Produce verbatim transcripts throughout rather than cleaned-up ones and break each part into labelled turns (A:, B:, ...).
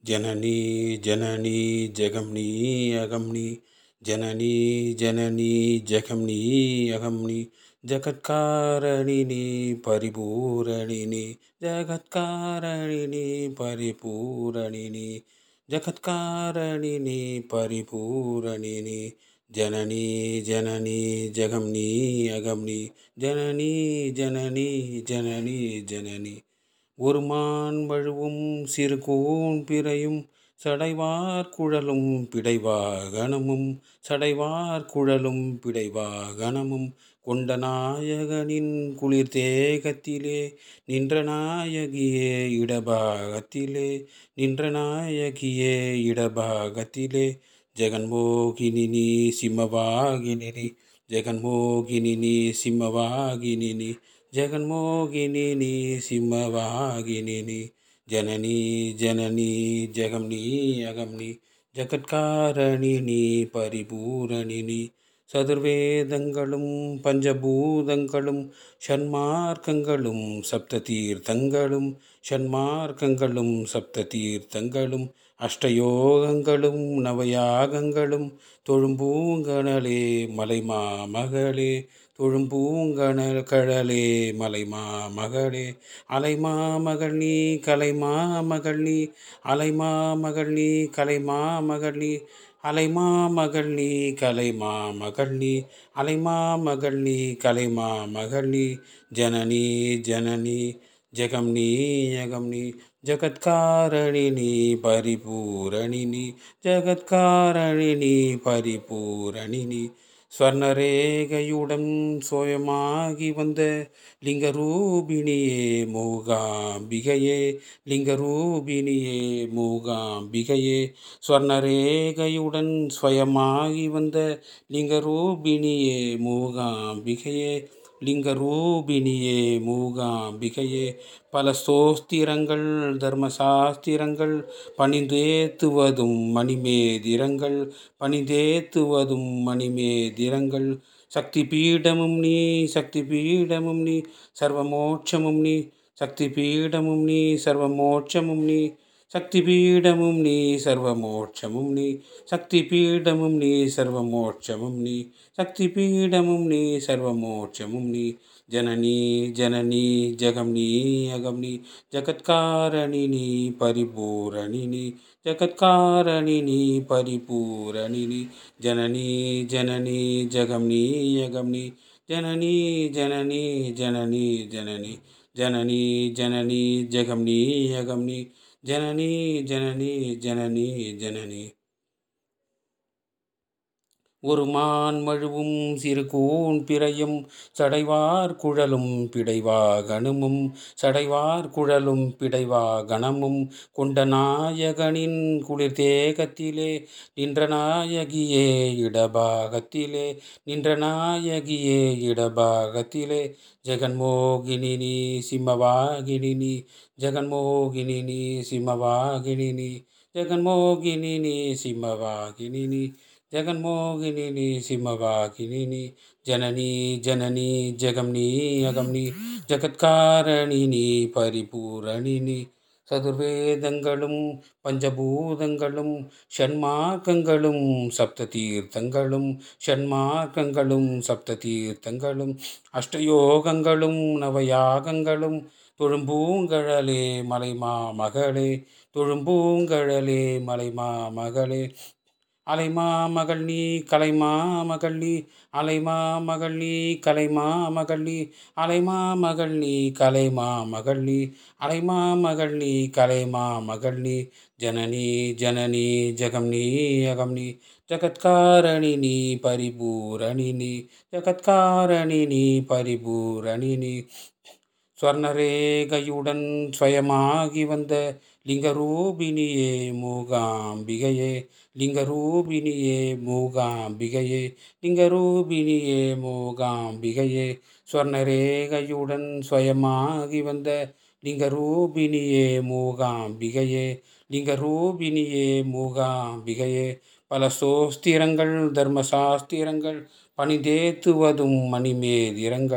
A: ஜனனி ஜனனி ஜெகம்னி அகம்னி ஜனனி ஜனனி ஜெகம்னி அகம்னி ஜகத்காரணினி பரிபூரணினி ஜகத்காரணினி பரிபூரணினி ஜகத்காரணினி பரிபூரணினி ஜனனி ஜனனி ஜெகம்னி அகம்னி ஜனனி ஜனனி ஜனனி ஜனனி ஒருமான் வழுவும் சிறு கூன் பிறையும் சடைவார் குழலும் பிடைவாகனமும் சடைவார் குழலும் பிடைவாகனமும் கொண்ட நாயகனின் குளிர் தேகத்திலே நின்ற நாயகியே இடபாகத்திலே நின்ற நாயகியே இடபாகத்திலே ஜெகன்மோகினி சிம்மவாகினி ஜெகன்மோகினி சிம்மவாகினி ஜெகன்மோகினி சிம்மவாகினி ஜனனி ஜனனி ஜெகம்னி அகம்னி ஜகத்காரணினி பரிபூரணினி சதுர்வேதங்களும் பஞ்சபூதங்களும் ஷண்மார்க்கங்களும் சப்த தீர்த்தங்களும் ஷண்மார்க்கங்களும் சப்த தீர்த்தங்களும் அஷ்டயோகங்களும் நவயாகங்களும் தொழும்பூங்கணலே மலைமா மகளே தொழும்பூங்கணல் கழலே மலைமா மகளே அலைமா மகள் நீ கலைமா மகள் நீ அலைமா மகள் நீ கலைமா மகள் நீ அலைமா மகள் நீ கலைமா மகள் நீ அலைமா மகள் நீ கலைமா மகள் நீ ஜனனி ஜனனி ஜெகம்னி யகம்னி ஜகத்காரணினி பரிபூரணினி ஜகத்காரணினி பரிபூரணினி ஸ்வர்ணரேகையுடன் சோயமாகி வந்த லிங்கரூபிணியே மூகாம்பிகையே லிங்கரூபிணியே மூகாம்பிகையே ஸ்வர்ணரேகையுடன் ஸ்வயமாகி வந்த லிங்கரூபிணியே மூகாம்பிகையே லிங்கரூபிணியே மூகாம்பிகையே பல ஸ்தோஸ்திரங்கள் தர்மசாஸ்திரங்கள் பணிந்தேத்துவதும் மணிமேதிரங்கள் பணிந்தேத்துவதும் மணிமேதிரங்கள் சக்தி பீடமும் நீ சக்தி பீடமும் நீ சர்வமோட்சமும் நீ சக்தி பீடமும் நீ சர்வமோட்சமும் நீ சக்தி பீடமும் நீ சர்வமோட்சமும் நீ சக்தி பீடமும் நீ சர்வமோட்சமும் நீ சக்தி பீடமும் நீ சர்வமோட்சமும் நீ ஜனனி ஜனனி ஜெகம்னி அகம்னி ஜகத்காரணினி பரிபூரணினி ஜகத்காரணினி பரிபூரணினி ஜனனி ஜனனி ஜெகம்னி அகம்னி ஜனனி ஜனனி ஜனனி ஜனனி ஜனனி ஜனனி ஜெகம்னி அகம்னி ஜனனி ஜனனி ஜனனி ஜனனி ஒரு மான் மழுவும் சிறு கூன் பிறையும் சடைவார் குழலும் பிடைவாகனமும் சடைவார் குழலும் பிடைவாகனமும் கொண்ட நாயகனின் குளிர் தேகத்திலே நின்ற நாயகியே இடபாகத்திலே நின்ற நாயகியே இடபாகத்திலே ஜெகன்மோகினி சிம்மவாகினி ஜெகன்மோகினி சிம்மவாகினி ஜெகன்மோகினி சிம்மவாகினி ஜெகன்மோகினி சிம்மவாகினி ஜனனி ஜனனி ஜெகம்னி அகம்னி ஜகத்காரணினி பரிபூரணினி சதுர்வேதங்களும் பஞ்சபூதங்களும் ஷண்மார்க்கங்களும் சப்த தீர்த்தங்களும் ஷண்மார்க்கங்களும் சப்த தீர்த்தங்களும் அஷ்டயோகங்களும் நவயாகங்களும் தொழும்பூங்கழலே மலைமா மகளே தொழும்பூங்கழலே மலைமா மகளே அலைமா மகள் நீ கலைமா மகள் நீ அலைமா மகள் நீ கலைமா மகள் நீ அலைமா மகள் நீ கலைமா மகள் நீ அலைமா மகள் நீ கலைமா மகள் நீ ஜனனி ஜனனி ஜெகம்னி அகம்னி ஜகத்காரணினி பரிபூரணினி ஜகத்காரணினி பரிபூரணினி ஸ்வர்ணரேகையுடன் ஸ்வயமாகி வந்த லிங்கரூபிணியே மூகாம்பிகையே லிங்கரூபிணியே மூகாம்பிகையே லிங்கரூபிணியே மூகாம்பிகையே ஸ்வர்ணரேகையுடன் ஸ்வயமாகி வந்த லிங்கரூபிணியே மூகாம்பிகையே லிங்கரூபிணியே மூகாம்பிகையே பல சோஸ்திரங்கள் தர்மசாஸ்திரங்கள் பணிந்தேத்துவதும் மணிமேதிரங்கள்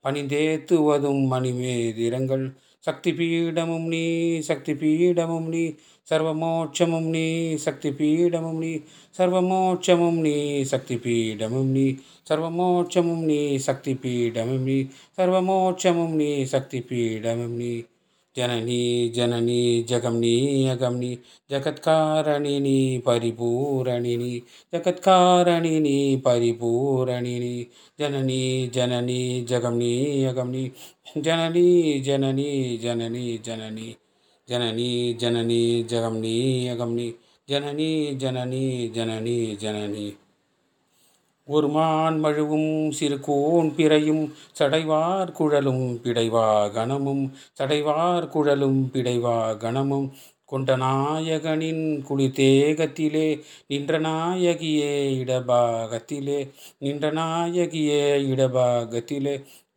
A: பணிந்தேத்துவதும் மணிமேதிரங்கள் சக்தி பீடமும் நீ சக்தி பீடமும் நீ சர்வமோட்சமும் நீ சக்தி பீடமும் நீ சர்வமோட்சமும் நீ சக்தி பீடமும் நீ சர்வமோட்சமும் நீ சக்தி பீடமும் நீ சர்வமோட்சமும் நீ சக்தி பீடமும் நீ ஜனனி ஜனனி ஜகம்னி அகம்னி ஜகத்காரணினி பரிபூரணினி ஜகத்காரணினி பரிபூரணினி ஜனனி ஜனனி ஜகம்னி அகம்னி ஜனனி ஜனனி ஜனனி ஜனனி ஜனனி ஜனனி ஜகம்னி அகம்னி ஜனனி ஜனனி ஜனனி ஜனனி ஒருமான் மழுவும் சிறுகோன் பிறையும் சடைவார் குழலும் பிடைவா கணமும் சடைவார் குழலும் பிடைவா கணமும் கொண்ட நாயகனின் குளித்தேகத்திலே நின்ற நாயகியே இடபாகத்திலே நின்ற நாயகியே இடபாகத்திலே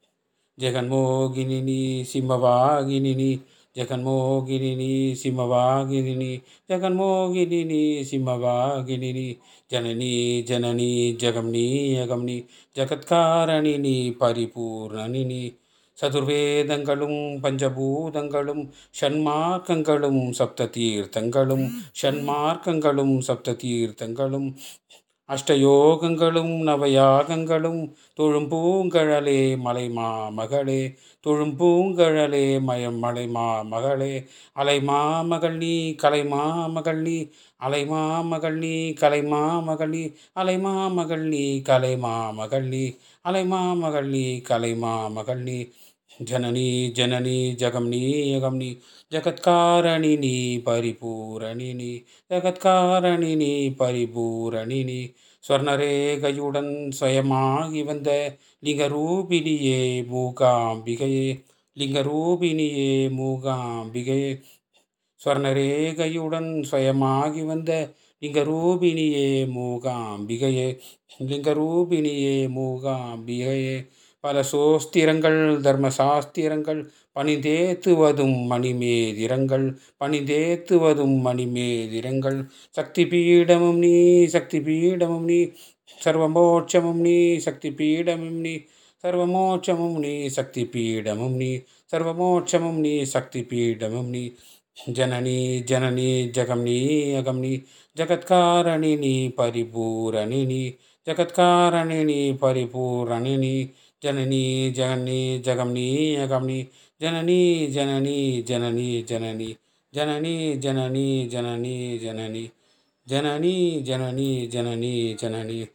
A: ஜெகன்மோகினி சிம்மவாகினி ஜெகன்மோகினி சிம்மவாகினி ஜெகன்மோகினி சிம்மவாகினி ஜனனி ஜனனி ஜகம்னி அகம்னி ஜகத்காரணினி பரிபூர்ணனினி சதுர்வேதங்களும் பஞ்சபூதங்களும் ஷண்மார்க்கங்களும் சப்த தீர்த்தங்களும் ஷண்மார்க்கங்களும் சப்த தீர்த்தங்களும் அஷ்டயோகங்களும் நவயாகங்களும் தொழும்பூங்கழலே மலைமா மகளே தொழும்பூங்கழலே மயம் மலைமா மகளே அலைமா மகள் நீ கலைமா மகள் நீ அலைமா மகள் நீ கலைமா மகள் நீ அலைமா மகள் நீ கலைமா மகள் நீ அலைமா மகள் நீ கலைமா மகள் நீ ஜனனி ஜனனி ஜகம்னி யகம்னி ஜகத்காரணினி பரிபூரணினி ஜகத்காரணினி பரிபூரணினி ஸ்வர்ணரேகையுடன் சுயமாகி வந்த லிங்கரூபிணியே மூகாம்பிகையே லிங்கரூபிணியே மூகாம்பிகையே ஸ்வர்ணரேகையுடன் சுயமாகி வந்த லிங்கரூபிணியே மூகாம்பிகையே லிங்கரூபிணியே மூகாம்பிகையே பல சோஸ்திரங்கள் தர்மசாஸ்திரங்கள் பணிந்தேத்துவதும் மணிமேதிரங்கள் பணிந்தேத்துவதும் மணிமேதிரங்கள் சக்தி பீடமும் நீ சக்தி பீடமும் நீ சர்வமோட்சமும் நீ சக்தி பீடமும் நீ சர்வமோட்சமும் நீ சக்தி பீடமும் நீ சர்வமோட்சமும் நீ சக்தி பீடமும் நீ ஜனனி ஜனனி ஜகம்னி அகம்னி ஜகத்காரணினி பரிபூரணினி ஜகத்காரணினி பரிபூரணினி ஜனனி ஜகன்னி ஜகம்னி அகம்னி ஜனனி ஜனனி ஜனனி ஜனனி ஜனனி ஜனனி ஜனனி ஜனனி ஜனனி ஜனனி ஜனனி ஜனனி